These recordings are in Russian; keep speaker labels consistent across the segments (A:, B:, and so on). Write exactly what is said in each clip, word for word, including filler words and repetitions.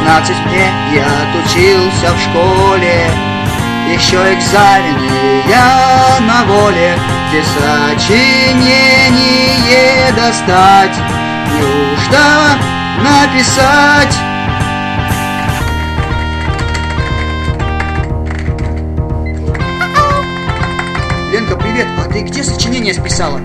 A: шестнадцать мне, я отучился в школе. Еще экзамены я на воле, где сочинение достать, неужто написать? Ленка, привет, а ты где сочинение списала?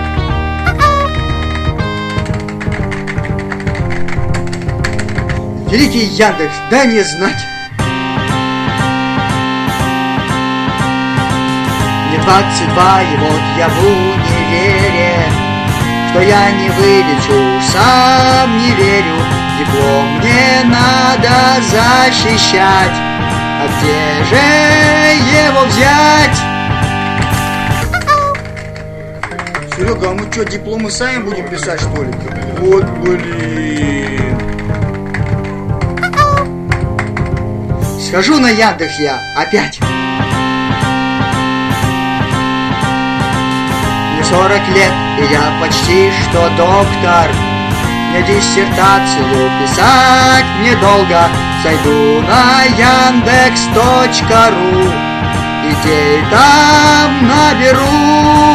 A: Великий Яндекс, дай мне знать. Мне двадцать два, и вот я в универе. Что я не вылечу, сам не верю. Диплом мне надо защищать. А где же его взять? Серега, а мы что, дипломы сами будем писать, что ли? Вот блин. Схожу на Яндекс я опять. Мне сорок лет, и я почти что доктор. Мне диссертацию писать недолго. Зайду на яндекс точка ру, идей там наберу.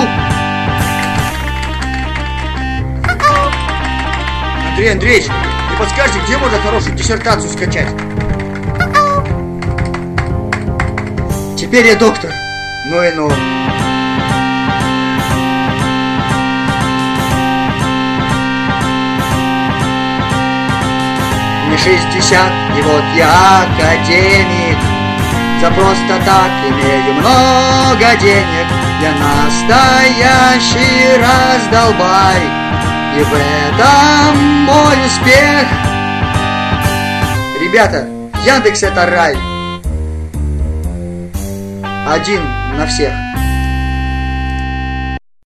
A: Андрей Андреевич, не подскажете, где можно хорошую диссертацию скачать? Теперь я доктор. Ну и ну. Мне шестьдесят, и вот я академик. За просто так имею много денег. Я настоящий раздолбай, и в этом мой успех. Ребята, Яндекс это рай. Один на всех.